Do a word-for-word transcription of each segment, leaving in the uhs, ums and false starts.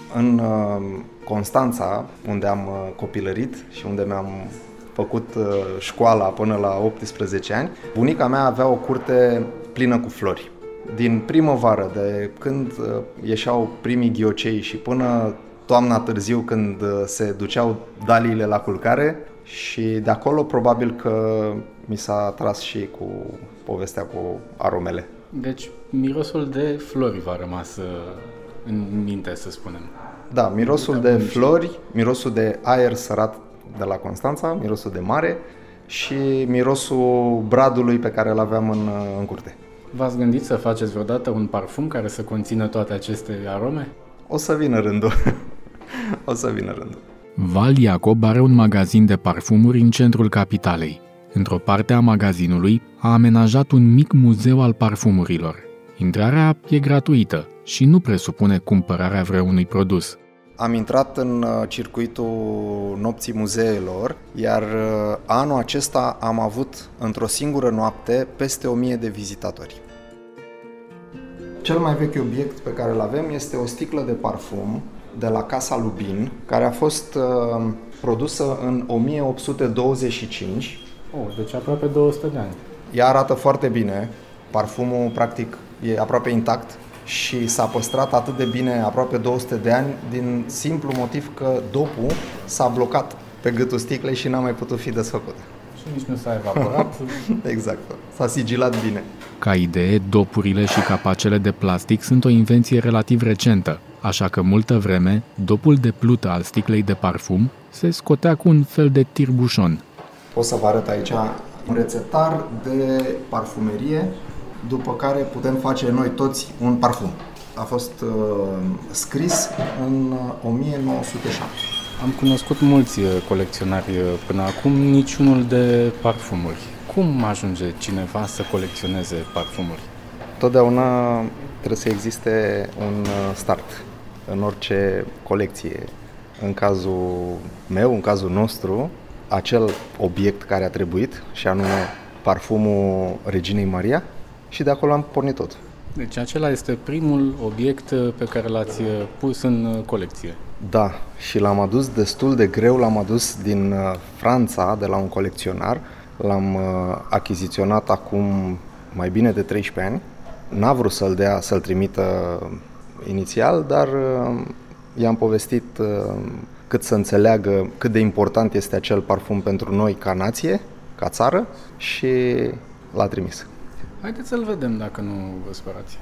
În Constanța, unde am copilărit și unde mi-am făcut școala până la optsprezece ani, bunica mea avea o curte plină cu flori. Din primăvară, de când ieșeau primii ghiocei și până toamna târziu, când se duceau daliile la culcare, și de acolo probabil că mi s-a tras și cu povestea cu aromele. Deci mirosul de flori v-a rămas în minte, să spunem. Da, mirosul de flori, mirosul de aer sărat de la Constanța, mirosul de mare și mirosul bradului pe care îl aveam în, în curte. V-ați gândit să faceți vreodată un parfum care să conțină toate aceste arome? O să vină rândul. o să vină rândul. Val Iacob are un magazin de parfumuri în centrul capitalei. Într-o parte a magazinului a amenajat un mic muzeu al parfumurilor. Intrarea e gratuită și nu presupune cumpărarea vreunui produs. Am intrat în circuitul nopții muzeelor, iar anul acesta am avut într-o singură noapte peste o mie de vizitatori. Cel mai vechi obiect pe care îl avem este o sticlă de parfum de la Casa Lubin, care a fost uh, produsă în o mie opt sute douăzeci și cinci. Oh, deci aproape două sute de ani. Ea arată foarte bine, parfumul practic e aproape intact și s-a păstrat atât de bine aproape două sute de ani din simplu motiv că dopul s-a blocat pe gâtul sticlei și n-a mai putut fi desfăcut. Și nici nu s-a evaporat. Exact, s-a sigilat bine. Ca idee, dopurile și capacele de plastic sunt o invenție relativ recentă, așa că multă vreme, dopul de plută al sticlei de parfum se scotea cu un fel de tirbușon. O să vă arăt aici un rețetar de parfumerie, după care putem face noi toți un parfum. A fost uh, scris în o mie nouă sute șapte. Am cunoscut mulți colecționari până acum, niciunul de parfumuri. Cum ajunge cineva să colecționeze parfumuri? Totdeauna trebuie să existe un start în orice colecție. În cazul meu, în cazul nostru, acel obiect care a trebuit, și anume parfumul Reginei Maria, și de acolo am pornit tot. Deci acela este primul obiect pe care l-ați pus în colecție. Da, și l-am adus destul de greu, l-am adus din Franța, de la un colecționar. L-am achiziționat acum mai bine de treisprezece ani. N-a vrut să-l dea, să-l trimită inițial, dar i-am povestit cât să înțeleagă cât de important este acel parfum pentru noi ca nație, ca țară, și l-a trimis. Haideți să-l vedem dacă nu vă sperați.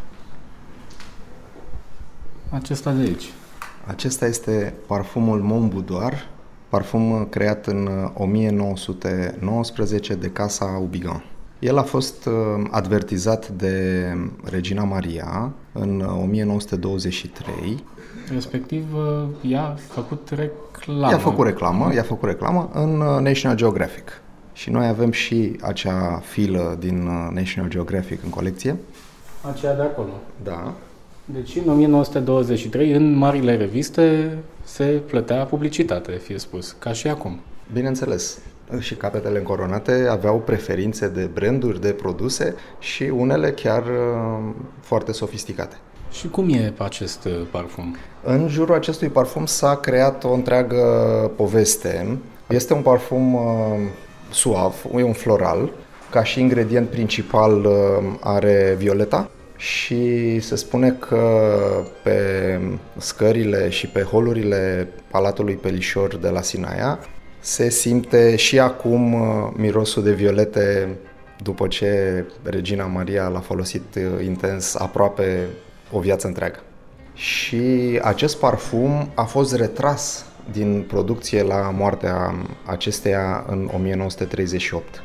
Acesta de aici. Acesta este parfumul Mon Boudoir, parfum creat în o mie nouă sute nouăsprezece de Casa Aubigant. El a fost advertizat de Regina Maria în o mie nouă sute douăzeci și trei. Respectiv, i-a făcut reclamă. I-a făcut reclamă, i-a făcut reclamă în National Geographic. Și noi avem și acea filă din National Geographic în colecție. Aceea de acolo. Da. Deci în o mie nouă sute douăzeci și trei, în marile reviste, se plătea publicitate, fie spus, ca și acum. Bineînțeles. Și capetele încoronate aveau preferințe de branduri, de produse și unele chiar foarte sofisticate. Și cum e acest parfum? În jurul acestui parfum s-a creat o întreagă poveste. Este un parfum uh, suav, e un floral. Ca și ingredient principal uh, are violeta și se spune că pe scările și pe holurile Palatului Pelișor de la Sinaia se simte și acum uh, mirosul de violete după ce Regina Maria l-a folosit uh, intens aproape o viață întreagă. Și acest parfum a fost retras din producție la moartea acesteia în o mie nouă sute treizeci și opt.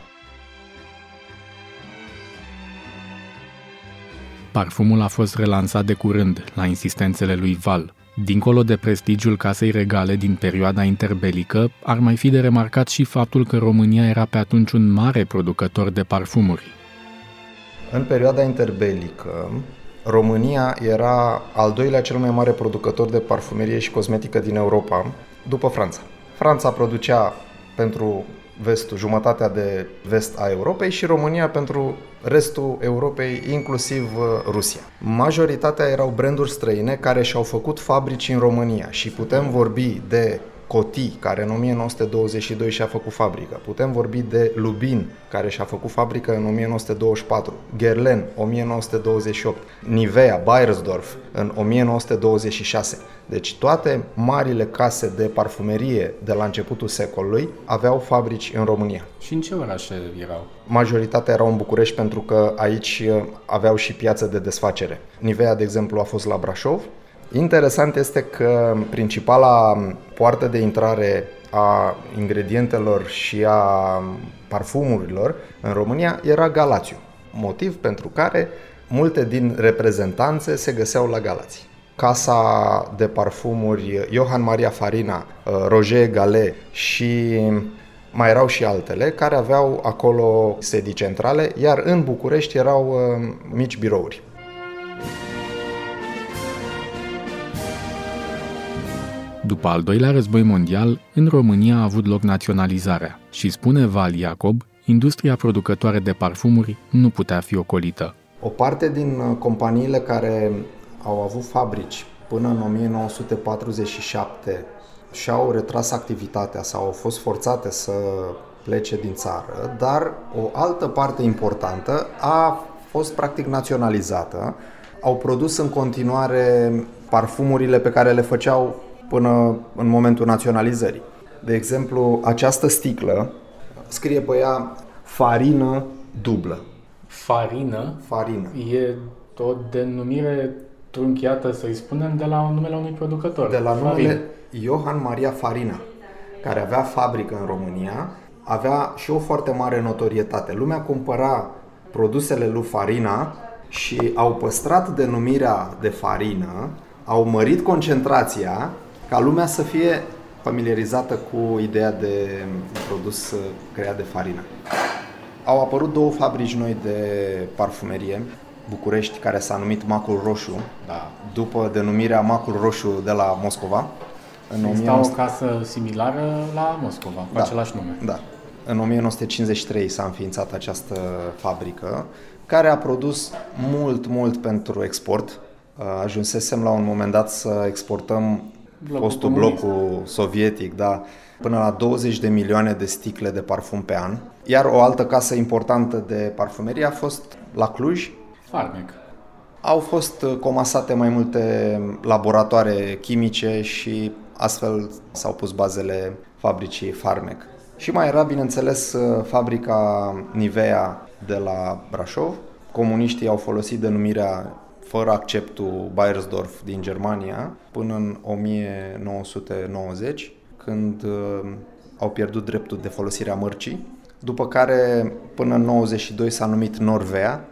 Parfumul a fost relansat de curând, la insistențele lui Val. Dincolo de prestigiul casei regale din perioada interbelică, ar mai fi de remarcat și faptul că România era pe atunci un mare producător de parfumuri. În perioada interbelică, România era al doilea cel mai mare producător de parfumerie și cosmetică din Europa, după Franța. Franța producea pentru vestul, jumătatea de vest a Europei și România pentru restul Europei, inclusiv Rusia. Majoritatea erau branduri străine care și-au făcut fabrici în România și putem vorbi de Coty, care în o mie nouă sute douăzeci și doi și-a făcut fabrică. Putem vorbi de Lubin, care și-a făcut fabrică în o mie nouă sute douăzeci și patru. Guerlain, o mie nouă sute douăzeci și opt. Nivea, Beiersdorf, în o mie nouă sute douăzeci și șase. Deci toate marile case de parfumerie de la începutul secolului aveau fabrici în România. Și în ce orașe erau? Majoritatea erau în București pentru că aici aveau și piață de desfacere. Nivea, de exemplu, a fost la Brașov. Interesant este că principala poartă de intrare a ingredientelor și a parfumurilor în România era Galațiu, motiv pentru care multe din reprezentanțe se găseau la Galați. Casa de parfumuri Johann Maria Farina, Roger Gallet și mai erau și altele care aveau acolo sedii centrale, iar în București erau mici birouri. După al doilea război mondial, în România a avut loc naționalizarea și, spune Val Iacob, industria producătoare de parfumuri nu putea fi ocolită. O parte din companiile care au avut fabrici până în o mie nouă sute patruzeci și șapte și-au retras activitatea sau au fost forțate să plece din țară, dar o altă parte importantă a fost practic naționalizată. Au produs în continuare parfumurile pe care le făceau până în momentul naționalizării. De exemplu, această sticlă scrie pe ea farină dublă. Farină? Farină. E o denumire trunchiată, să-i spunem, de la numele unui producător. De la numele Johann Maria Farina, care avea fabrică în România, avea și o foarte mare notorietate. Lumea cumpăra produsele lui Farina și au păstrat denumirea de farină, au mărit concentrația ca lumea să fie familiarizată cu ideea de produs creat de farină. Au apărut două fabrici noi de parfumerie, București, care s-a numit Macul Roșu, da. După denumirea Macul Roșu de la Moscova. În Exista o casă similară la Moscova, cu da, același nume. Da. În o mie nouă sute cincizeci și trei s-a înființat această fabrică, care a produs mult, mult pentru export. Ajunsesem la un moment dat să exportăm blocul fostul blocul sovietic, da, până la douăzeci de milioane de sticle de parfum pe an. Iar o altă casă importantă de parfumerie a fost la Cluj. Farmec. Au fost comasate mai multe laboratoare chimice și astfel s-au pus bazele fabricii Farmec. Și mai era, bineînțeles, fabrica Nivea de la Brașov. Comuniștii au folosit denumirea fără acceptul Beiersdorf din Germania până în o mie nouă sute nouăzeci, când uh, au pierdut dreptul de folosire a mărcii, după care până în nouăzeci și doi s-a numit Norvea.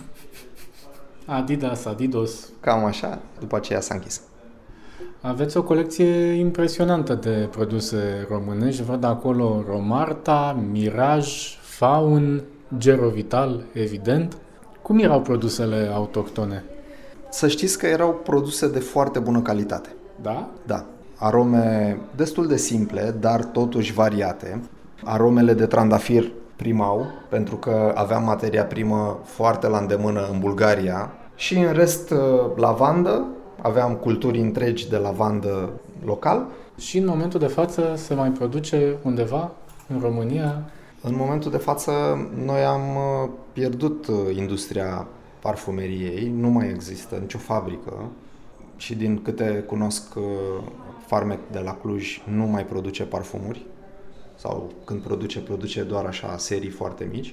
Adidas, Adidas. Cam așa, după aceea s-a închis. Aveți o colecție impresionantă de produse românești, văd acolo Romarta, Miraj, Faun, Gerovital, evident. Cum erau produsele autohtone? Să știți că erau produse de foarte bună calitate. Da? Da. Arome destul de simple, dar totuși variate. Aromele de trandafir primau, pentru că aveam materia primă foarte la îndemână în Bulgaria. Și în rest, lavandă. Aveam culturi întregi de lavandă local. Și în momentul de față se mai produce undeva în România? În momentul de față noi am pierdut industria parfumeriei, nu mai există nicio fabrică și din câte cunosc, Farmec de la Cluj nu mai produce parfumuri sau când produce, produce doar așa serii foarte mici.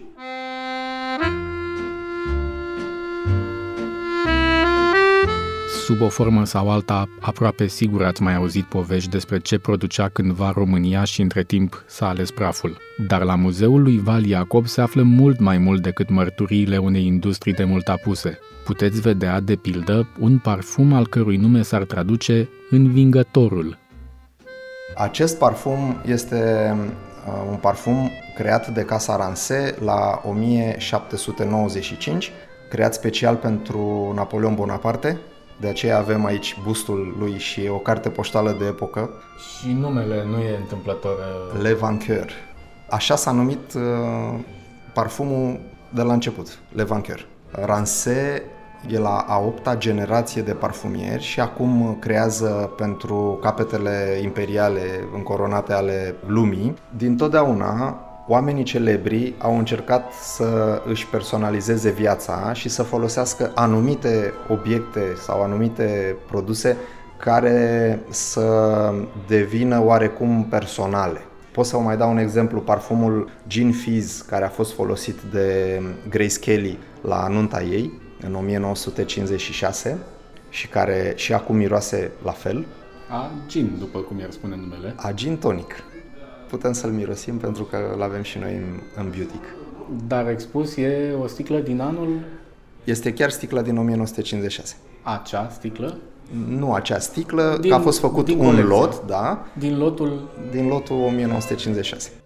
Sub o formă sau alta, aproape sigur ați mai auzit povești despre ce producea cândva România și între timp s-a ales praful. Dar la muzeul lui Val Iacob se află mult mai mult decât mărturiile unei industrii de mult apuse. Puteți vedea, de pildă, un parfum al cărui nume s-ar traduce Învingătorul. Acest parfum este un parfum creat de Casa Rancé la o mie șapte sute nouăzeci și cinci, creat special pentru Napoleon Bonaparte. De aceea avem aici bustul lui și o carte poștală de epocă. Și numele nu e întâmplător. Le Vainqueur. Așa s-a numit uh, parfumul de la început, Le Vainqueur. Rancé e la a opta generație de parfumieri și acum creează pentru capetele imperiale încoronate ale lumii. Dintotdeauna, oamenii celebri au încercat să își personalizeze viața și să folosească anumite obiecte sau anumite produse care să devină oarecum personale. Pot să vă mai dau un exemplu, parfumul Gin Fizz, care a fost folosit de Grace Kelly la nunta ei în o mie nouă sute cincizeci și șase și care și acum miroase la fel. A gin, după cum i-ar spune numele. A gin tonic. Putem să-l mirosim pentru că îl avem și noi în, în Beautic. Dar expus e o sticlă din anul? Este chiar sticla din o mie nouă sute cincizeci și șase. Acea sticlă? Nu acea sticlă, din, că a fost făcut un colecție. lot, da? Din lotul? Din lotul o mie nouă sute cincizeci și șase.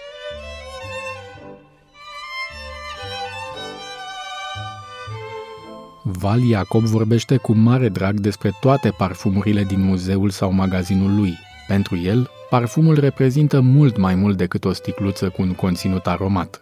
Val Iacob vorbește cu mare drag despre toate parfumurile din muzeul sau magazinul lui. Pentru el, parfumul reprezintă mult mai mult decât o sticluță cu un conținut aromat.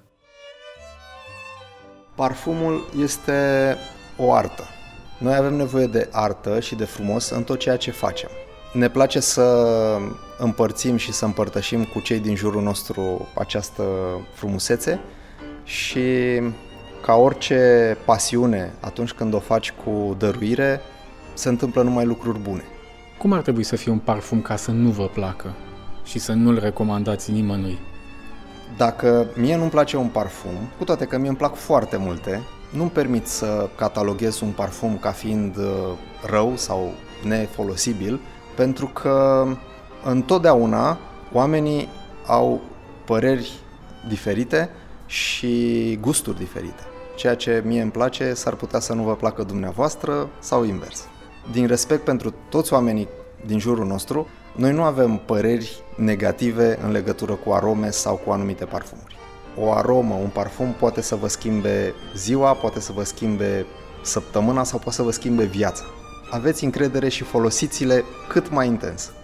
Parfumul este o artă. Noi avem nevoie de artă și de frumos în tot ceea ce facem. Ne place să împărțim și să împărtășim cu cei din jurul nostru această frumusețe și ca orice pasiune, atunci când o faci cu dăruire, se întâmplă numai lucruri bune. Cum ar trebui să fie un parfum ca să nu vă placă și să nu-l recomandați nimănui? Dacă mie nu-mi place un parfum, cu toate că mie îmi plac foarte multe, nu-mi permit să cataloghez un parfum ca fiind rău sau nefolosibil, pentru că întotdeauna oamenii au păreri diferite și gusturi diferite. Ceea ce mie îmi place s-ar putea să nu vă placă dumneavoastră sau invers. Din respect pentru toți oamenii din jurul nostru, noi nu avem păreri negative în legătură cu arome sau cu anumite parfumuri. O aromă, un parfum poate să vă schimbe ziua, poate să vă schimbe săptămâna sau poate să vă schimbe viața. Aveți încredere și folosiți-le cât mai intens.